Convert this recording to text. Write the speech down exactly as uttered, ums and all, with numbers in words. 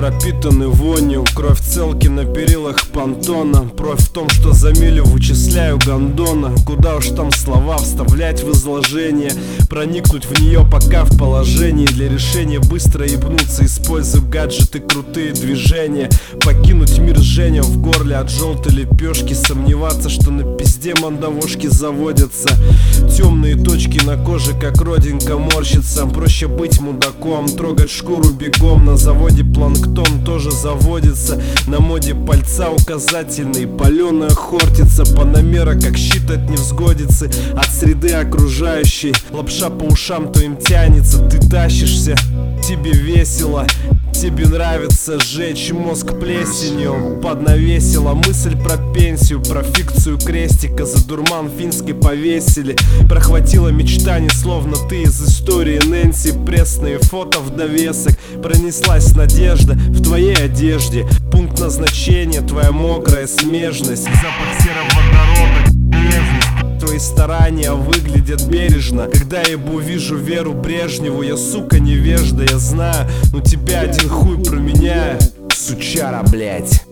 пропитаны вонью. Кровь целки на перилах понтона. Кровь в том, что за милю вычисляю гондона. Куда уж там слова вставлять в изложение, проникнуть в нее пока в положении. Для решения быстро ебнуться, используя гаджеты, крутые движения. Покинуть мир жжения в горле от желтой лепешки. Сомневаться, что на пизде мандавошки заводятся. Темные точки на коже, как родинка морщится. Проще быть мудаком, трогать шкуру бегом. На заводе планктон тоже заводится. На моде пальца указательный, паленая хортица. Панамера, как щит от невзгодицы, от среды окружающей. Лапша по ушам твоим тянется, ты тащишься, тебе весело. Тебе нравится сжечь мозг плесенью. Поднавесила мысль про пенсию, про фикцию крестика. За дурман финской повесили. Прохватила мечтаний, словно ты из истории Нэнси. Пресные фото в довесок. Пронеслась надежда в твоей одежде. Пункт назначения, твоя мокрая смежность. Запах сероводорода, нежность. Твои старания выглядят бережно. Когда я увижу Веру Брежневу, я, сука, невежда, я знаю, но тебя один хуй променяю, сучара, блять.